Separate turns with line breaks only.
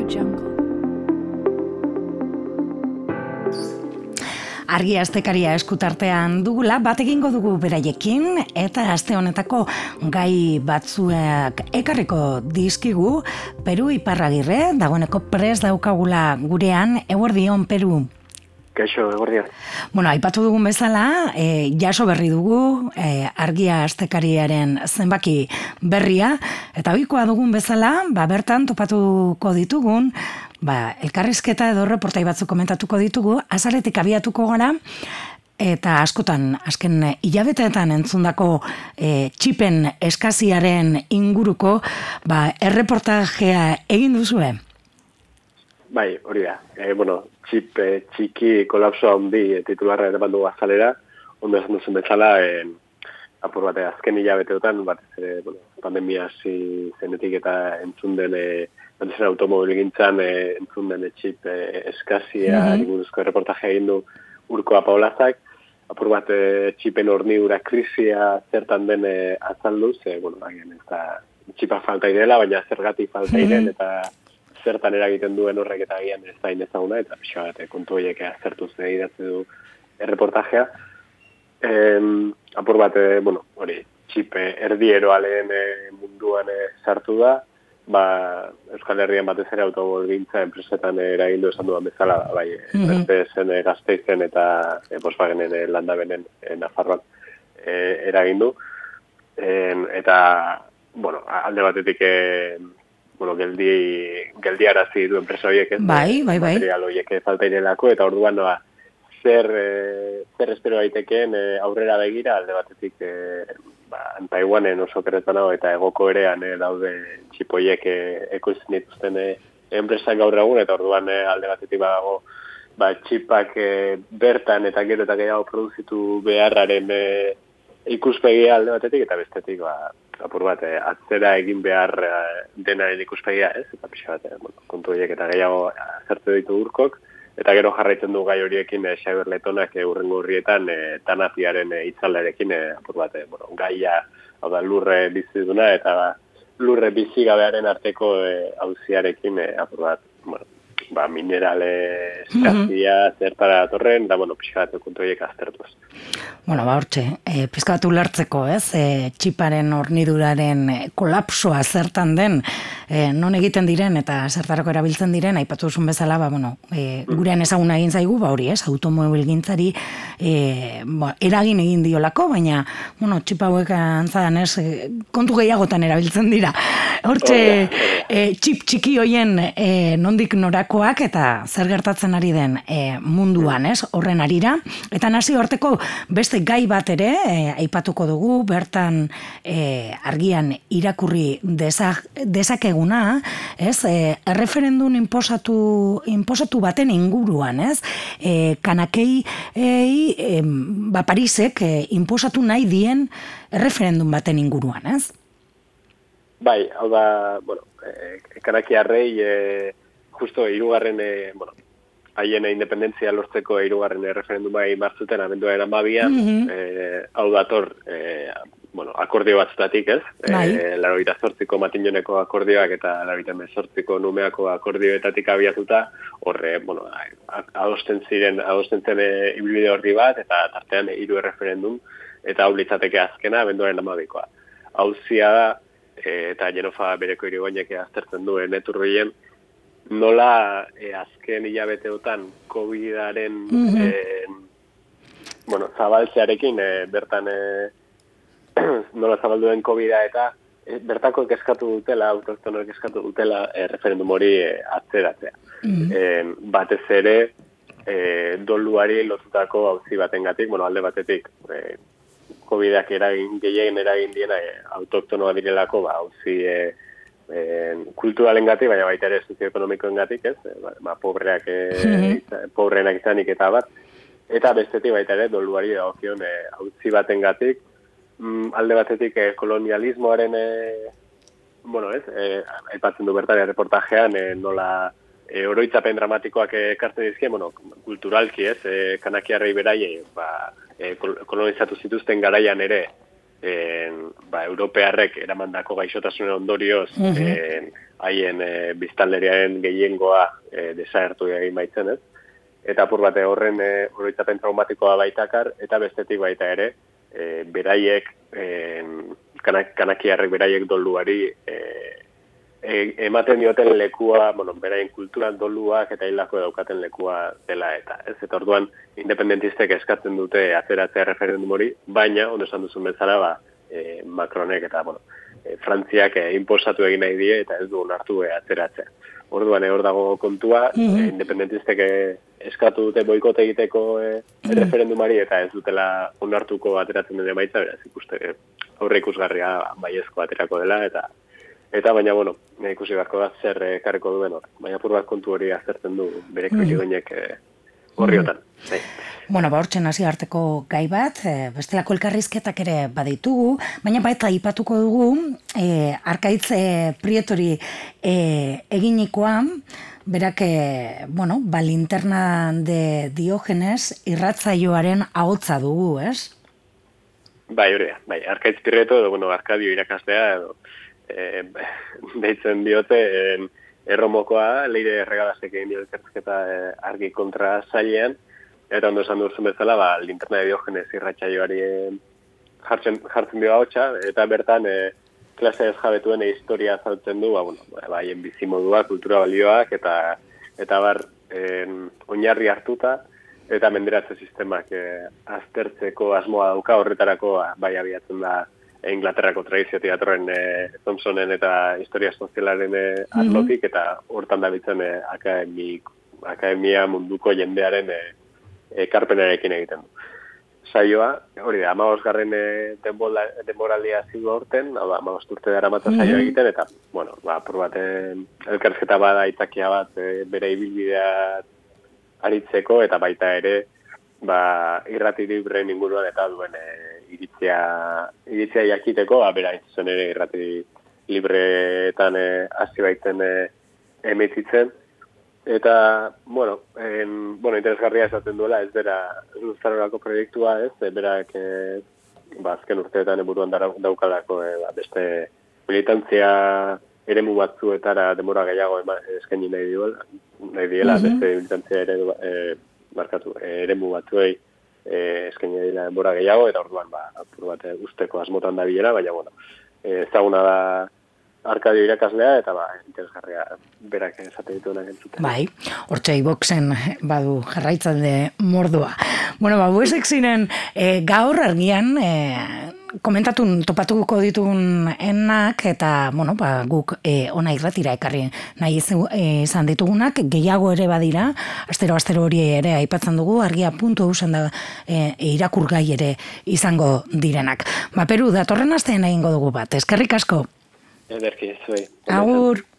Argia astekaria eskutartean dugula, bat egingo dugu beraiekin, eta aste honetako gai batzuek ekarriko dizkigu, Peru Iparragirre, dagoeneko prest daukagula gurean, eguerdion Peru.
Kaixo, eguerdion.
Bueno, aipatu dugun bezala, jaso berri dugu, Argia astekariaren zenbaki berria, eta ohikoa dugun bezala, bertan topatuko ditugun, elkarrizketa edo reportai batzuk komentatuko ditugu, azaletik abiatuko gara, eta askotan, azken hilabeteetan entzundako txipen eskaziaren inguruko, erreportajea egin duzue?
Bai, hori da. Txip txiki kolapso handi titularra ere bandu azalera, ondo esan duzen bezala, apur bate azken hilabeteotan, pandemia hasi zenetik eta entzun den automobilgintzan entzun den txip eskazia buruzko reportajea egin du Urkoa Paulazak, apur bat txipen hornidura krisia zertan den azalduz, agian ez da txipa falta irela, baina zergatik falta iren eta zertan eragiten duen horrek eta agian ez da inezaguna, eta pixo bat kontu horiek azertuz idatzi du erreportajea. Apur bat, hori, txip erdieroaleen munduan sartu da, Euskal Herrian batez ere automobilgintza enpresetan eragindu esan duan bezala, Mercedesen Gasteizen eta Volkswagenen Landabenen Nafarroan eragindu. Eta, alde batetik geldiarazi du enpresa horiek, material horiek falta irelako, eta orduan zer espero daitekeen aurrera begira, alde batetik Taiwanen oso keretan hau eta egoko erean daude txipoiek ekoizten dituzten enpresak gaur egun, eta orduan alde batetik badago txipak bertan eta gero eta gehiago produzitu beharraren ikuspegia alde batetik, eta bestetik apur bat atzera egin behar denaren ikuspegia, ez? Eta pixa bat, kontu horiek eta gehiago zertu ditu Urkok, eta gero jarraitzen du gai horiekin Xabier Letonak urrengo horrietan Tanapiaren itzalarekin apur bat, gaia, hau da, lurre biziduna eta lurre bizigabearen arteko auziarekin apur bat, minerale eskazia zertara datorren, da, pixa bat kontu horiek aztertuz.
Hortxe, pizkatu lertzeko, ez? Txiparen horniduraren kolapsoa zertan den, non egiten diren eta zertarako erabiltzen diren, aipatu duzun bezala, gurean ezaguna egin zaigu, hori, ez? Automobilgintzari eragin egin diolako, baina, txip hauek antzadan, ez? Kontu gehiagotan erabiltzen dira. Hortxe, txip txiki hoien nondik norakoak eta zer gertatzen ari den munduan, ez? Horren arira, eta nazi horteko beste gai bat ere, aipatuko dugu, bertan argian irakurri dezakeguna, ez? Erreferendum inposatu baten inguruan, ez? Kanakei Parisek inposatu nahi dien erreferendum baten inguruan, ez?
Bai, hau da, Kanakiarrei justo hirugarren, haien independentzia lortzeko hirugarren erreferenduma egin martzuten abenduaren 12an, hau dator, akordio batzutatik, ez? 88ko Matinjoneko akordioak eta 88ko Numeako akordioetatik abiatuta, horre, adosten zen ibilbide horri bat, eta tartean 3 erreferendum, eta hau litzateke azkena abenduaren 12koa. Hauzia da, eta Jenofa bereko irigoinek aztertzen duen eturrien, nola azken hilabeteotan COVID-aren zabaltzearekin bertan nola zabalduen COVID-a eta bertako eskatu dutela, autoktonoek eskatu dutela referendum hori atzeratzea. Batez ere doluari lotutako auzi batengatik, alde batetik COVID-ak gehien eragin diena autoktonoa direlako auzi kulturalengatik, baina baita ere sozioekonomikoengatik, ez? Pobreenak izanik eta bat. Eta bestetik baita ere doluari dagokion auzi batengatik, alde batetik kolonialismoaren aipatzen du bertan reportajean nola oroitzapen dramatikoak ekartzen dizkien, kulturalki, ez? Kanakiarrei beraiei kolonizatu zituzten garaian ere europearrek eramandako gaixotasunen ondorioz haien biztanleriaren gehiengoa desagertu egin baitzen, ez? Eta apur bate horren oroitzapen traumatikoa baitakar, eta bestetik baita ere, beraiek, kanakiarrek beraiek doluari ematen dioten lekua, beraien kulturan doluak eta hilako daukaten lekua dela eta. Ez eta orduan, independentistek eskatzen dute atzeratzea referendum hori, baina, ondo esan duzun bezala, Macronek eta, Frantziak inposatu egin nahi die eta ez du onartu atzeratzea. Orduan, hor dago kontua, independentistek eskatu dute boikote egiteko referendumari eta ez dutela onartuko ateratzen den emaitza, beraz, ikuste aurre ikusgarria baiezko aterako dela eta baina, ikusi beharko da zer karreko duen hor. Baina apur bat kontu hori aztertzen du bere kritigoinek horriotan.
Hortzen hasi arteko gai bat, bestelako elkarrizketak ere baditugu, baina baita aipatuko dugu, Arkaitz Prietori eginikoa, berak, Linterna de Diogenes irratzaioaren ahotsa dugu, ez?
Bai, hori da, Arkaitz Prieto, Arkadio irakaslea, deitzen diote, erromokoa, Leire Regalasek egin dio elkarrizketa argi kontra zailean, eta ondo esan duzun bezala, Linterna de Diogenes irratsaioari jartzen dio ahotsa, eta bertan klase ez jabetuen historia azaltzen du, haien bizimodua, kultura balioak, eta oinarri hartuta, eta menderatze sistemak aztertzeko asmoa dauka, horretarako bai abiatzen da Inglaterrako tradizio teatroen Thompsonen eta historia sozialaren arlotik, eta hortan dabitzen akademia munduko jendearen ekarpenarekin egiten du. Saioa, hori da, 15. denboraldia zidu aurten, 15 urte dara mata saioa egiten, eta, apur baten elkarrizketa bada aitzakia bat bere ibilbidea aritzeko, eta baita ere, irrati libreen inguruan eta duen iritzia jakiteko, bera zen ere irrati libreetan hasi baiten emititzen. Eta, interesgarria esaten duela, ez bera luzarorako proiektua, ez, berak azken urteetan buruan daukalako beste militantzia eremu batzuetara demora gehiago eskaini nahi diela, beste militantzia eremu batzuei eskaini dela denbora gehiago, eta orduan apur bat usteko asmotan da bilera, baina ezaguna da Arkadio irakaslea, eta interesgarria berak esate dituenak entzuten.
Bai, hortxe iboxen badu jarraitzalde mordua. Buesek ziren gaur argian topatuko ditugun enak, eta guk ona irratira ekarri nahi izan ditugunak, gehiago ere badira, astero hori ere aipatzen dugu, argia.eu da irakurgai ere izango direnak. Peru, datorren astean egingo dugu bat, eskerrik asko.
Ederki, zuei.
Agur.